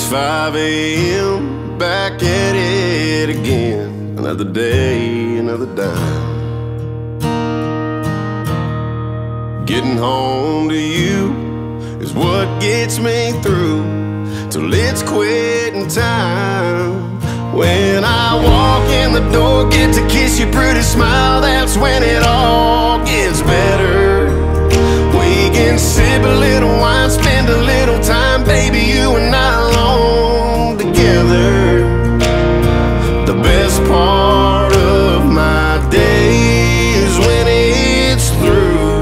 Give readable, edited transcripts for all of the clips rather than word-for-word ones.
5 a.m. back at it again. Another day, another dime. Getting home to you is what gets me through till it's quitting time. When I walk in the door, get to kiss your pretty smile, that's when it all gets better. We can sip a little wine, spend a little time, baby, you and I alone together. The best part of my day is when it's through.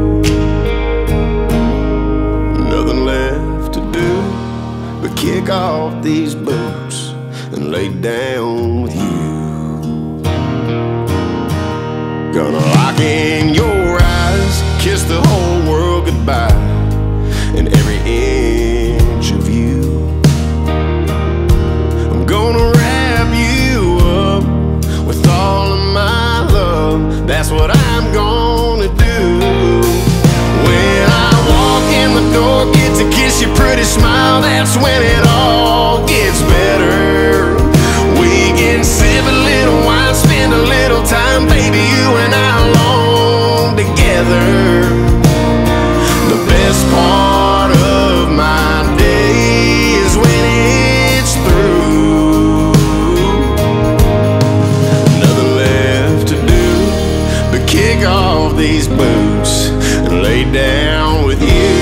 Nothing left to do but kick off these boots and lay down with you. Gonna lock in your eyes, kiss the whole world goodbye, and every inch of you. I'm gonna wrap you up with all of my love, that's what I'm gonna do. When I walk in the door, get to kiss your pretty smile, that's when it all gets better. We can sip a little wine, spend a little time, baby, you and I alone together. The best part of my day is when it's through. Nothing left to do but kick off these boots and lay down with you.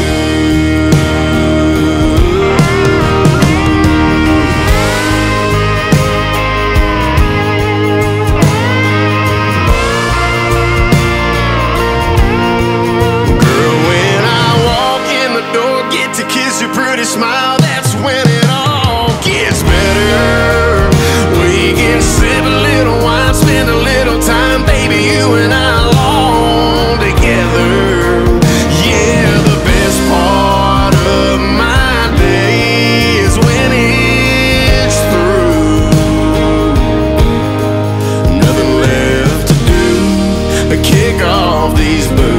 To kiss your pretty smile, that's when it all gets better. We can sip a little wine, spend a little time, baby, you and I alone together. Yeah, the best part of my day is when it's through. Nothing left to do but kick off these boots